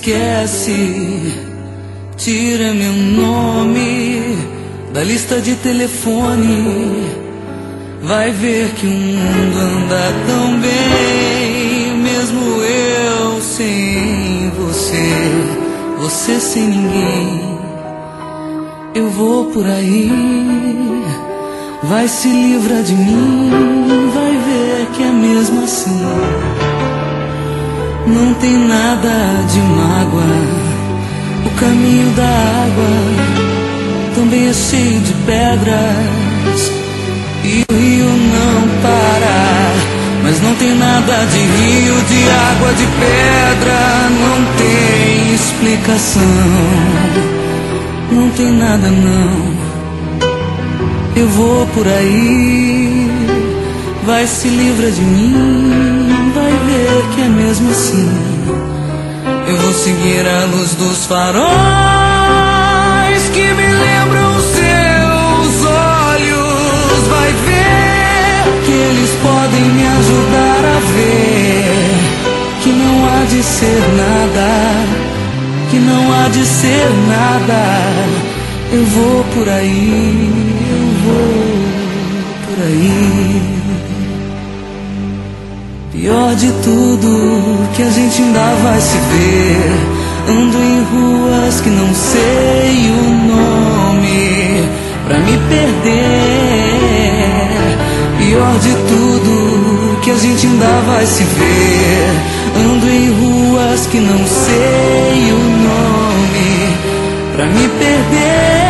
esquece, tira meu nome da lista de telefone. Vai ver que o mundo anda tão bem, mesmo eu sem você, você sem ninguém. Eu vou por aí, vai se livrar de mim, vai ver que é mesmo assim. Não tem nada de mágoa, o caminho da água também é cheio de pedras e o rio não para. Mas não tem nada de rio, de água, de pedra, não tem explicação, não tem nada não. Eu vou por aí, vai se livrar de mim, vai ver que é mesmo assim. Eu vou seguir a luz dos faróis que me lembram seus olhos. Vai ver que eles podem me ajudar a ver que não há de ser nada, que não há de ser nada. Eu vou por aí, eu vou por aí. Pior de tudo, que a gente ainda vai se ver. Ando em ruas que não sei o nome pra me perder. Pior de tudo, que a gente ainda vai se ver. Ando em ruas que não sei o nome pra me perder.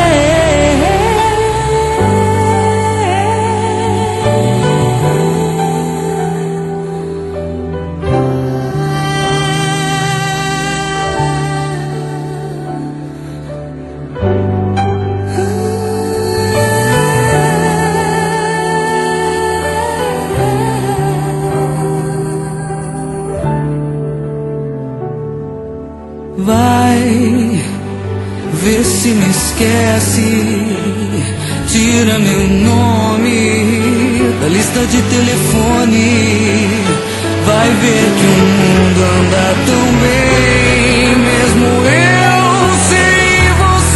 Vai ver se me esquece, tira meu nome da lista de telefone. Vai ver que o mundo anda tão bem, mesmo eu sem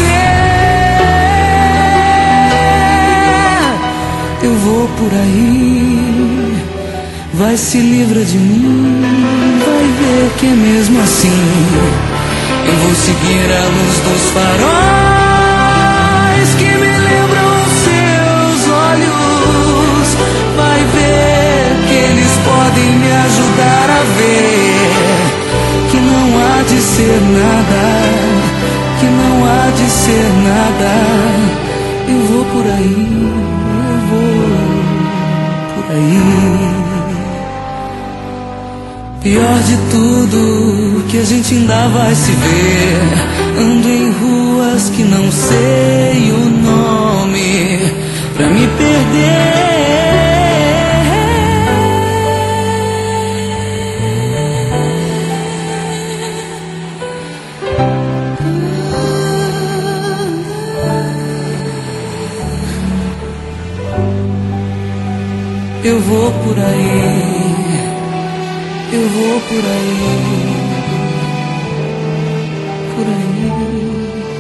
você. Eu vou por aí, vai se livrar de mim, vai ver que é mesmo assim. Eu vou seguir a luz dos faróis que me lembram seus olhos. Vai ver que eles podem me ajudar a ver que não há de ser nada, que não há de ser nada. Eu vou por aí, eu vou por aí. Pior de tudo, que a gente ainda vai se ver. Ando em ruas que não sei o nome pra me perder. Eu vou por aí, eu vou por aí, por aí.